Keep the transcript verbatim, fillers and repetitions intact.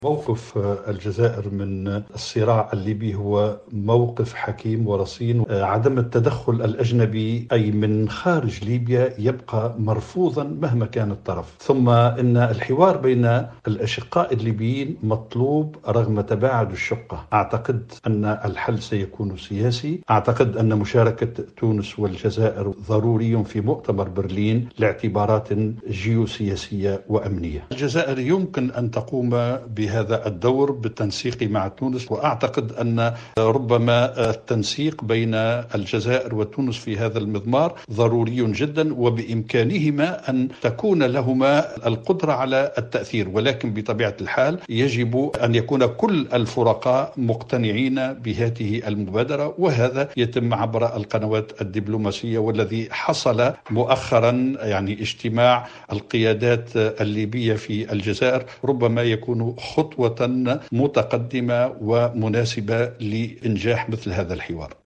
موقف الجزائر من الصراع الليبي هو موقف حكيم ورصين. عدم التدخل الأجنبي أي من خارج ليبيا يبقى مرفوضا مهما كان الطرف. ثم إن الحوار بين الأشقاء الليبيين مطلوب رغم تباعد الشقة. أعتقد أن الحل سيكون سياسي. أعتقد أن مشاركة تونس والجزائر ضروري في مؤتمر برلين لاعتبارات جيوسياسية وأمنية. الجزائر يمكن أن تقوم بهذا الدور بالتنسيق مع تونس، وأعتقد أن ربما التنسيق بين الجزائر وتونس في هذا المضمار ضروري جدا، وبإمكانهما أن تكون لهما القدرة على التأثير، ولكن بطبيعة الحال يجب أن يكون كل الفرقاء مقتنعين بهذه المبادرة، وهذا يتم عبر القنوات الدبلوماسية. والذي حصل مؤخرا يعني اجتماع القيادات الليبية في الجزائر ربما يكون خطوة متقدمة ومناسبة لإنجاح مثل هذا الحوار.